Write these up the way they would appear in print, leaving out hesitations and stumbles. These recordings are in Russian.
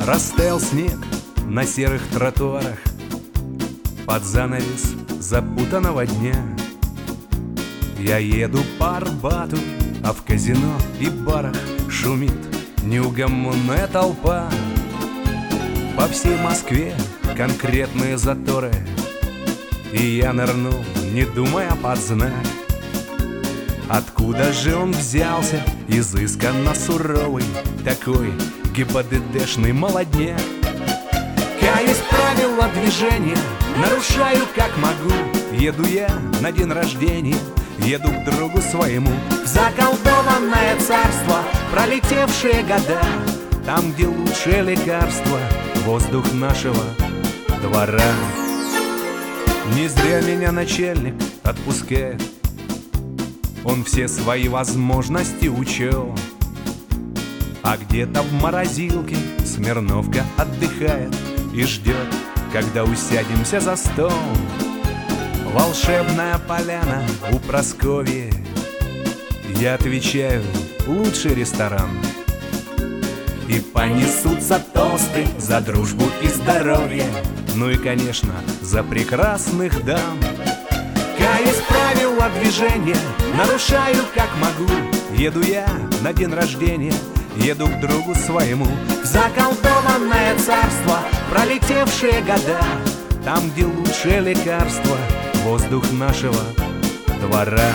Растаял снег на серых тротуарах, под занавес запутанного дня. Я еду по Арбату, а в казино и барах шумит неугомонная толпа. По всей Москве конкретные заторы, и я нырнул, не думая под знак. Откуда же он взялся, изысканно суровый, такой ГИБДДшный молодняк? Каюсь, правила движения нарушаю как могу. Еду я на день рождения, еду к другу своему в заколдованное царство, пролетевшие года, там, где лучшее лекарство — воздух нашего двора. Не зря меня начальник отпускает, он все свои возможности учел. А где-то в морозилке Смирновка отдыхает и ждет, когда усядемся за стол. Волшебная поляна у Прасковьи, я отвечаю, лучший ресторан. И понесутся тосты за дружбу и здоровье, ну и, конечно, за прекрасных дам. Каюсь, правила движения нарушаю как могу. Еду я на день рождения, еду к другу своему в заколдованное царство, пролетевшие года, там, где лучшее лекарство — воздух нашего двора.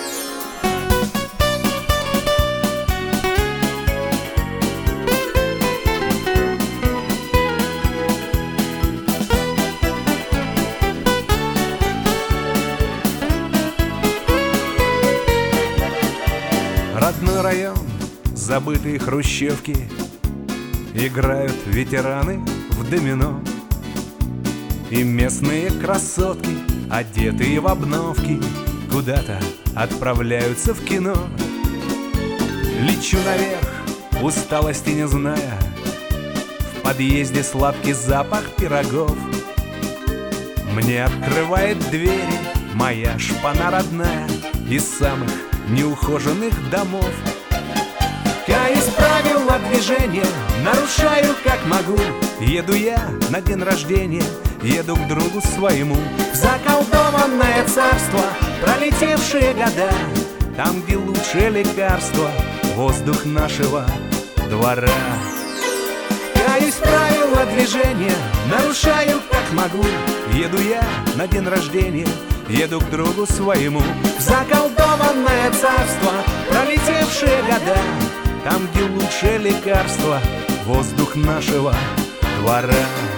Родной район, забытые хрущевки, играют ветераны в домино. И местные красотки, одетые в обновки, куда-то отправляются в кино. Лечу наверх, усталости не зная, в подъезде сладкий запах пирогов. Мне открывает двери моя шпана родная из самых неухоженных домов. Каюсь, правила движения нарушаю как могу. Еду я на день рождения, еду к другу своему в заколдованное царство, пролетевшие года, там, где лучшее лекарство — воздух нашего двора. Каюсь, правила движения нарушаю как могу. Еду я на день рождения, еду к другу своему в заколдованное царство, пролетевшие года, там, где лучшее лекарство — воздух нашего двора.